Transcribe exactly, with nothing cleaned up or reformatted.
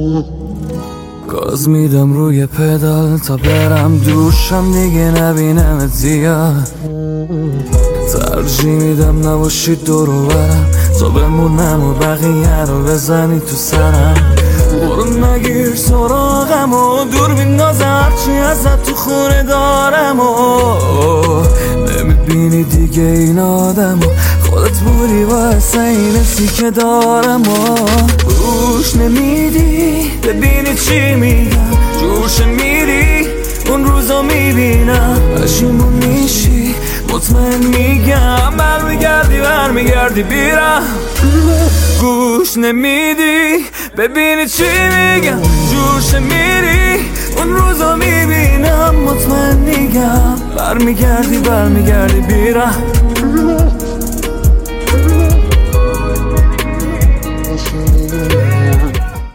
گاز میدم روی پدال تا برم دوشم دیگه نبینمت زیاد. ترجیح میدم نباشی دور و برم تا بمونم و بقیه رو بزنی تو سرم. برو نگیر سراغم و دور بینداز هرچی ازت تو خونه دارم و نمیبینی دیگه این آدم و خودت بودی واسه این حسی که دارم و گوش نمیدی ببینی چی میگم. جوش میری اون روزو میبینم پشیمون میشی مطمئن میگم برمیگردی برمیگردی بیرم. گوش نمیدی ببینی چی میگم. جوش میری اون روزو میبینم مطمئن میگم برمیگردی برمیگردی بیرم.